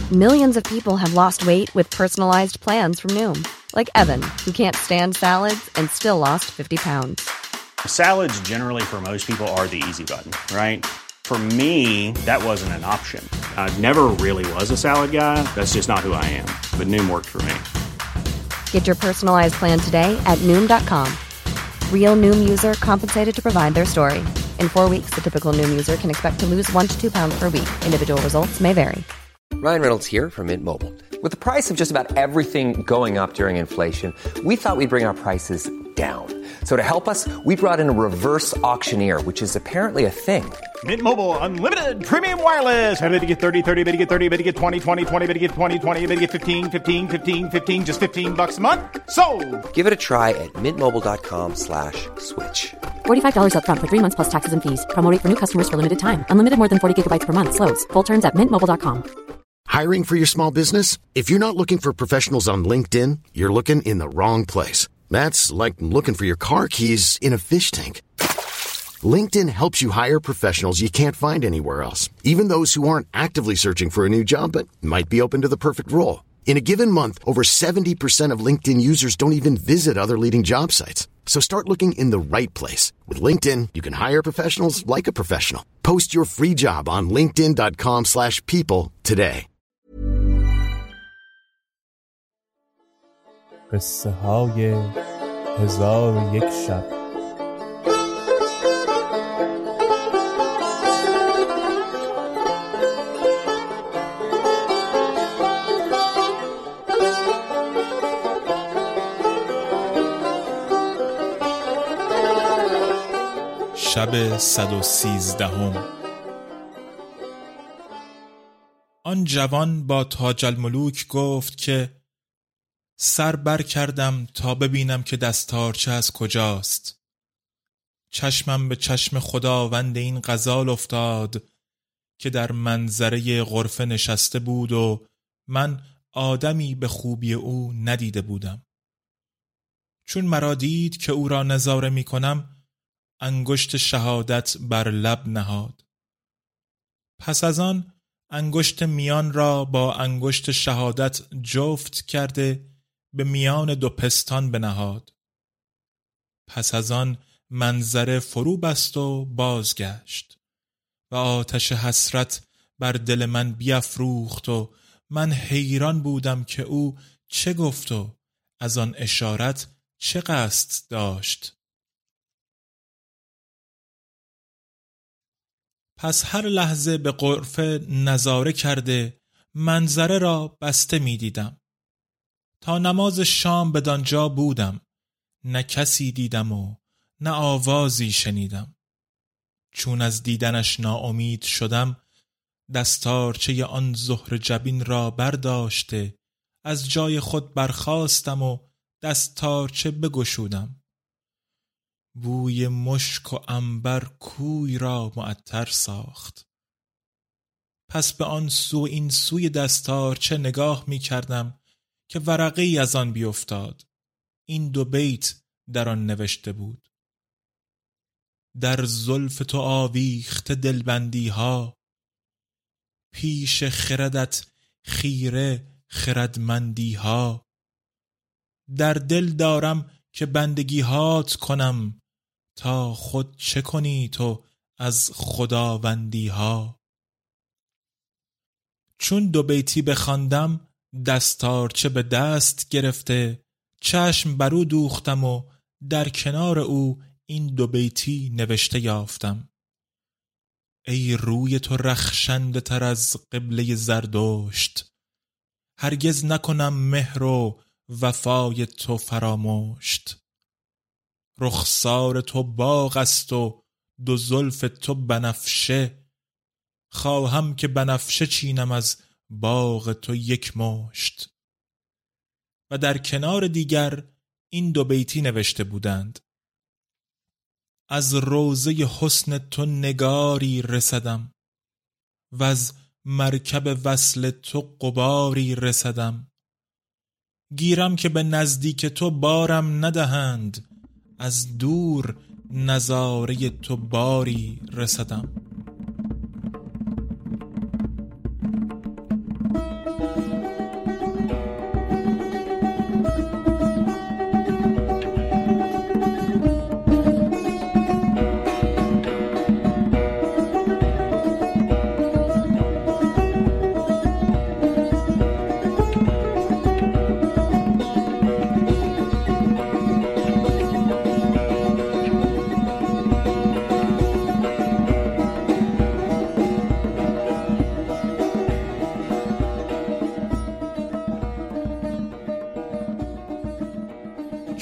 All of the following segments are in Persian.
Millions of people have lost weight with personalized plans from Noom. Like Evan, who can't stand salads and still lost 50 pounds. Salads generally for most people are the easy button, right? For me, that wasn't an option. I never really was a salad guy. That's just not who I am. But Noom worked for me. Get your personalized plan today at Noom.com. Real Noom user compensated to provide their story. In 4 weeks, the typical Noom user can expect to lose 1 to 2 pounds per week. Individual results may vary. Ryan Reynolds here from Mint Mobile. With the price of just about everything going up during inflation, we thought we'd bring our prices down. So to help us, we brought in a reverse auctioneer, which is apparently a thing. Mint Mobile Unlimited Premium Wireless. How to get 30, 30, bit to get 30, bit to get 20, 20, 20, bit to get 20, 20, bit to get 15, 15, 15, 15, just $15 a month? Sold! Give it a try at mintmobile.com/switch. $45 up front for 3 months plus taxes and fees. Promo rate for new customers for limited time. Unlimited more than 40 gigabytes per month. Slows full terms at mintmobile.com. Hiring for your small business? If you're not looking for professionals on LinkedIn, you're looking in the wrong place. That's like looking for your car keys in a fish tank. LinkedIn helps you hire professionals you can't find anywhere else, even those who aren't actively searching for a new job but might be open to the perfect role. In a given month, over 70% of LinkedIn users don't even visit other leading job sites. So start looking in the right place. With LinkedIn, you can hire professionals like a professional. Post your free job on linkedin.com/people today. قصه های 1001 شب. شب 113. آن جوان با تاج الملوک گفت که سر بر کردم تا ببینم که دستارچه از کجاست. چشمم به چشم خداوند این غزال افتاد که در منظره غرفه نشسته بود و من آدمی به خوبی او ندیده بودم. چون مرا دید که او را نظاره می کنم، انگشت شهادت بر لب نهاد. پس از آن انگشت میان را با انگشت شهادت جفت کرده به میان دو پستان بنهاد. پس از آن منظره فرو بست و بازگشت و آتش حسرت بر دل من بیفروخت و من حیران بودم که او چه گفت و از آن اشارت چه قصد داشت. پس هر لحظه به غرفه نظاره کرده منظره را بسته می دیدم. تا نماز شام بدانجا بودم، نه کسی دیدم و نه آوازی شنیدم. چون از دیدنش ناامید شدم، دستارچه آن زهر جبین را برداشته از جای خود برخاستم و دستارچه بگشودم. بوی مشک و عنبر کوی را معطر ساخت. پس به آن سو این سوی دستارچه نگاه می کردم که ورقه‌ای از آن بیفتاد. این 2 بیت در آن نوشته بود: در زلف تو آویخته دلبندی ها، پیش خردت خیره خردمندی ها. در دل دارم که بندگی هات کنم، تا خود چه کنی تو از خداوندی ها. چون 2 بیتی بخواندم، دستارچه به دست گرفته چشم برو دوختم و در کنار او این 2 بیتی نوشته یافتم: ای روی تو رخشنده تر از قبله زردشت، هرگز نکنم مهر و وفای تو فراموشت. رخسار تو باغ است و 2 زلف تو بنفشه، خواهم که بنفشه چینم از باغ تو 1 مشت. و در کنار دیگر این 2 بیتی نوشته بودند: از روضه حسن تو نگاری رسدم، و از مرکب وصل تو غباری رسدم. گیرم که به نزدیک تو بارم ندهند، از دور نظاره تو باری رسدم.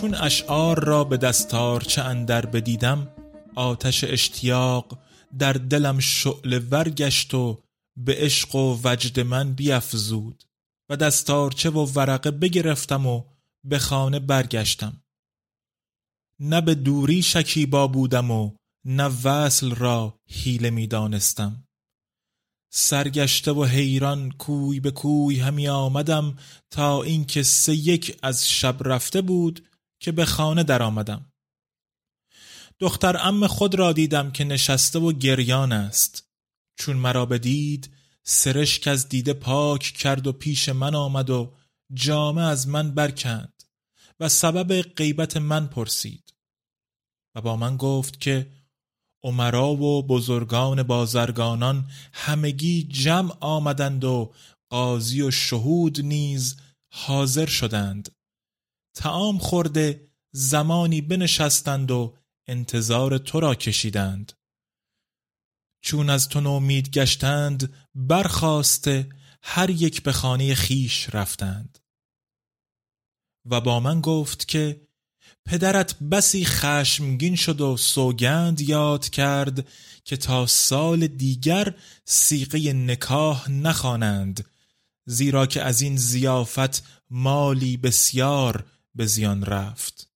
چون اشعار را به دستارچه اندر بدیدم، آتش اشتیاق در دلم شعله ور گشت و به عشق و وجد من بیفزود و دستارچه و ورقه بگرفتم و به خانه برگشتم. نه به دوری شکیبا بودم و نه وصل را حیله می دانستم. سرگشته و حیران کوی به کوی همی آمدم تا اینکه 3-1 از شب رفته بود که به خانه در آمدم. دختر عم خود را دیدم که نشسته و گریان است. چون مرا بدید سرشک از دیده پاک کرد و پیش من آمد و جامه از من برکند و سبب غیبت من پرسید و با من گفت که امرا و بزرگان بازرگانان همگی جمع آمدند و قاضی و شهود نیز حاضر شدند. طعام خورده زمانی بنشستند و انتظار تو را کشیدند. چون از تو نومید گشتند برخاسته هر یک به خانه خیش رفتند. و با من گفت که پدرت بسی خشمگین شد و سوگند یاد کرد که تا سال دیگر صیغه نکاح نخوانند، زیرا که از این ضیافت مالی بسیار به زیان رفت.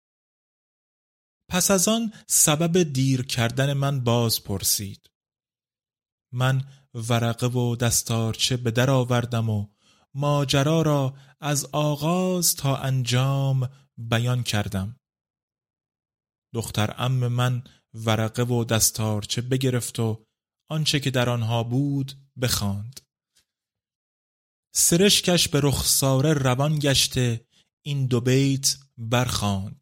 پس از آن سبب دیر کردن من باز پرسید. من ورقه و دستارچه به در آوردم و ماجرا را از آغاز تا انجام بیان کردم. دختر عم من ورقه و دستارچه بگرفت و آنچه که در آنها بود بخواند. سرشکش به رخساره روان گشته این 2 بیت برخواند.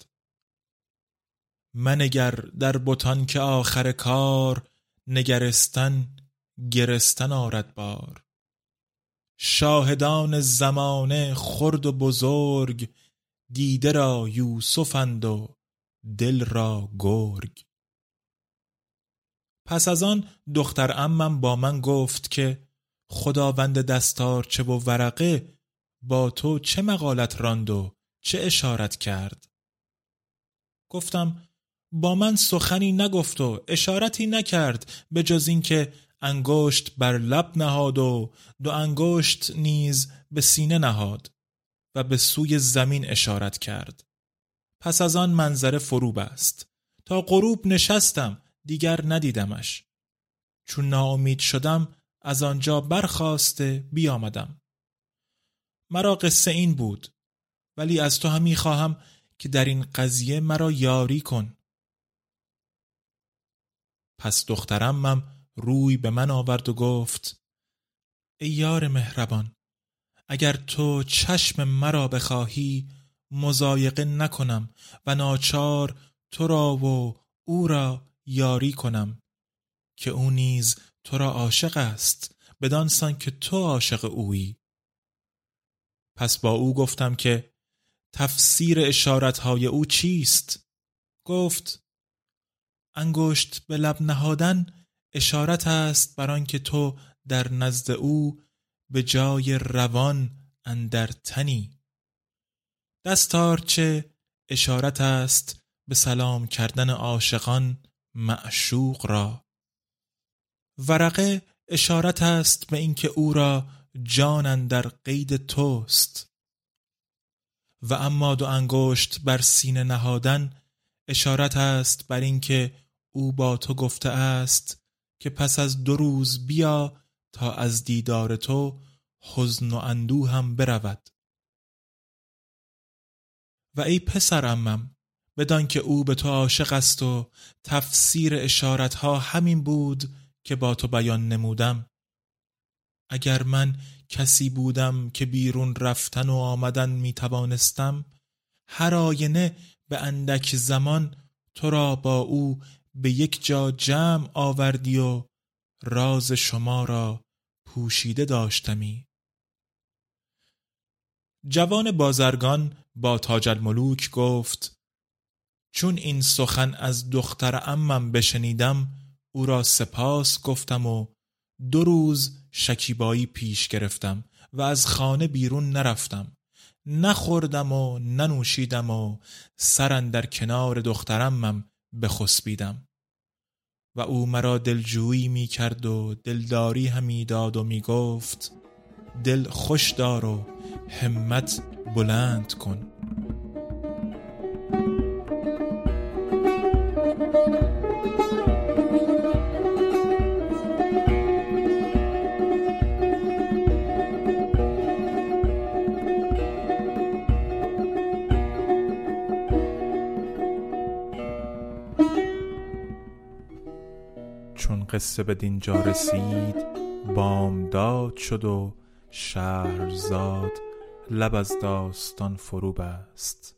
منگر در بتان که آخر کار، نگرستن گرستن آرد بار. شاهدان زمانه خرد و بزرگ، دیده را یوسفند و دل را گرگ. پس از آن دختر عمم با من گفت که خداوند دستارچه و ورقه با تو چه مقالت راند و چه اشارت کرد؟ گفتم با من سخنی نگفت و اشارتی نکرد به جز این که انگشت بر لب نهاد و 2 انگشت نیز به سینه نهاد و به سوی زمین اشارت کرد. پس از آن منظره فرو بست. تا غروب نشستم، دیگر ندیدمش. چون ناامید شدم از آنجا برخاسته بیامدم. مرا قصه این بود، ولی از تو همی خواهم که در این قضیه مرا یاری کن. پس دخترمم روی به من آورد و گفت ای یار مهربان، اگر تو چشم مرا بخواهی مضایقه نکنم و ناچار تو را و او را یاری کنم که او نیز تو را عاشق است بدان سان که تو عاشق اویی. پس با او گفتم که تفسیر اشارتهای او چیست؟ گفت انگشت به لب نهادن اشارت است بر آنکه تو در نزد او به جای روان اندر تنی. دستارچه اشارت است به سلام کردن عاشقان معشوق را. ورقه اشارت است به اینکه او را جان اندر قید توست. و اما 2 انگشت بر سینه نهادن اشارت است بر اینکه او با تو گفته است که پس از 2 روز بیا تا از دیدار تو حزن و اندوه هم برود. و ای پسر عمم، بدان که او به تو عاشق است و تفسیر اشارتها همین بود که با تو بیان نمودم. اگر من کسی بودم که بیرون رفتن و آمدن می توانستم، هر آینه به اندک زمان تو را با او به یک جا جمع آوردی و راز شما را پوشیده داشتمی. جوان بازرگان با تاج الملوک گفت چون این سخن از دختر عمم بشنیدم او را سپاس گفتم و 2 روز شکیبایی پیش گرفتم و از خانه بیرون نرفتم، نخوردم و ننوشیدم و سرن در کنار دخترمم بخسبیدم. و او مرا دلجویی می کرد و دلداری همی داد و می گفت دل خوش دار و همت بلند کن. چون قصه به دینجا رسید بامداد شد و شهرزاد لب از داستان فرو بست.